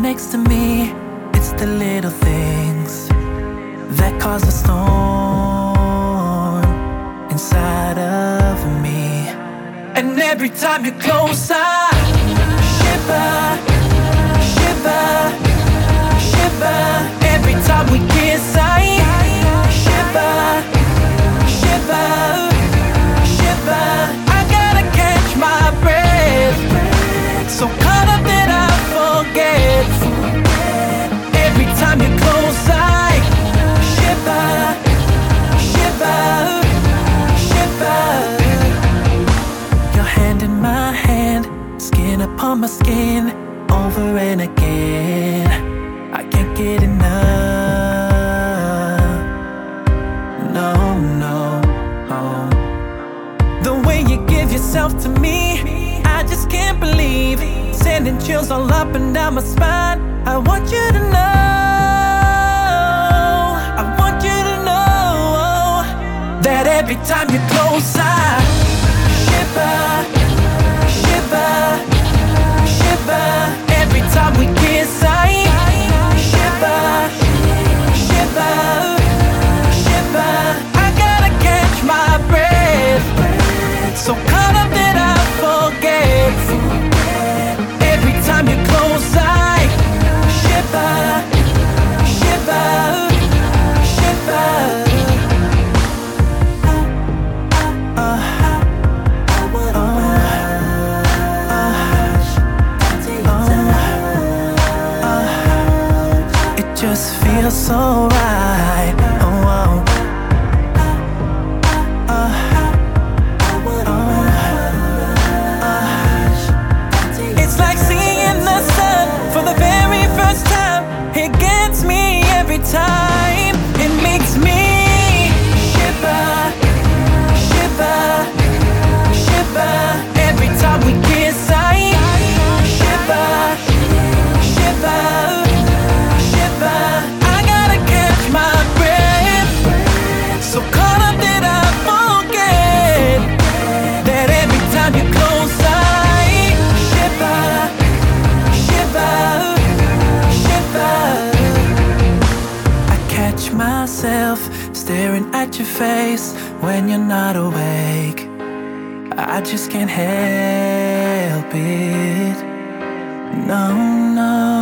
next to me. It's the little things that cause a storm inside of me. And every time you're close, I shiver, shiver, shiver. Every time we kiss, I shiver, shiver, shiver. I gotta catch my breath, so caught up that I forget. Every time you're close, I shiver, shiver, shiver. Your hand in my hand, skin upon my skin, over and again. I can't get enough. No, no, no. The way you give yourself to me, I just can't believe. Sending chills all up and down my spine. I want you to know, I want you to know that every time you're close, I shiver, shiver, shiver. Every time we kiss, I shiver, shiver, shiver. I gotta catch my breath, so caught up that I forget. Every time you're close, I shiver, shiver, shiver. It just feels so right. It's like seeing the sun for the very first time. It gets me every time. It makes me shiver, shiver, shiver. Every time we kiss, I shiver, shiver, shiver. I gotta catch my breath, so caught up that I forget that every time you're close, I shiver, shiver, shiver. I catch myself staring at your face when you're not awake. I just can't help it. No, no.